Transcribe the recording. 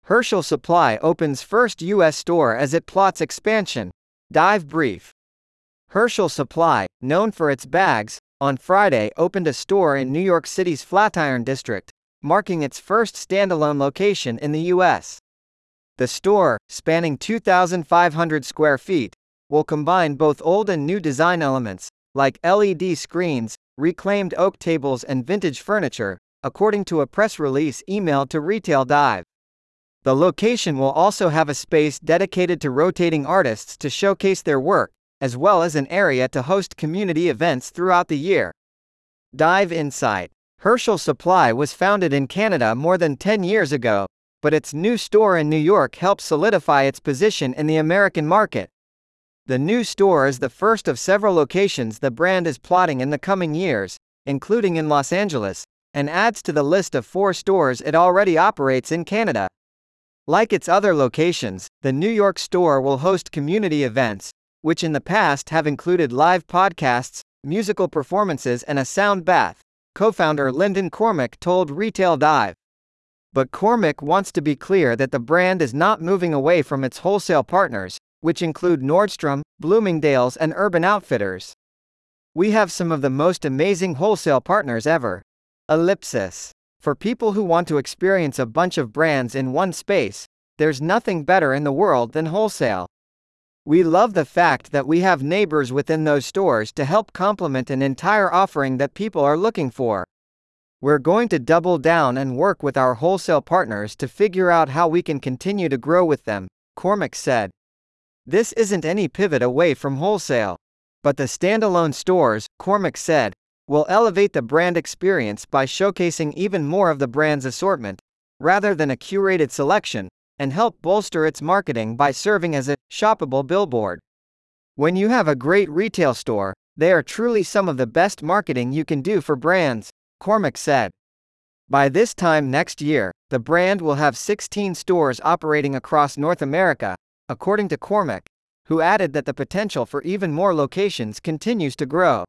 Herschel Supply opens first U.S. store as it plots expansion. Dive brief. Herschel Supply, known for its bags, on Friday opened a store in New York City's Flatiron district, marking its first standalone location in the U.S. The store, spanning 2,500 square feet, will combine both old and new design elements, like LED screens, reclaimed oak tables and vintage furniture, according to a press release emailed to Retail Dive. The location will also have a space dedicated to rotating artists to showcase their work, as well as an area to host community events throughout the year. Dive Insight. Herschel Supply was founded in Canada more than 10 years ago, but its new store in New York helps solidify its position in the American market. The new store is the first of several locations the brand is plotting in the coming years, including in Los Angeles, and adds to the list of 4 stores it already operates in Canada. Like its other locations, the New York store will host community events, which in the past have included live podcasts, musical performances and a sound bath, co-founder Lyndon Cormick told Retail Dive. But Cormick wants to be clear that the brand is not moving away from its wholesale partners, which include Nordstrom, Bloomingdale's and Urban Outfitters. "We have some of the most amazing wholesale partners ever. Ellipsis. For people who want to experience a bunch of brands in one space, there's nothing better in the world than wholesale. We love the fact that we have neighbors within those stores to help complement an entire offering that people are looking for. We're going to double down and work with our wholesale partners to figure out how we can continue to grow with them," Cormick said. This isn't any pivot away from wholesale. But the standalone stores, Cormick said, will elevate the brand experience by showcasing even more of the brand's assortment, rather than a curated selection, and help bolster its marketing by serving as a shoppable billboard. When you have a great retail store, they are truly some of the best marketing you can do for brands, Cormick said. By this time next year, the brand will have 16 stores operating across North America, according to Cormick, who added that the potential for even more locations continues to grow.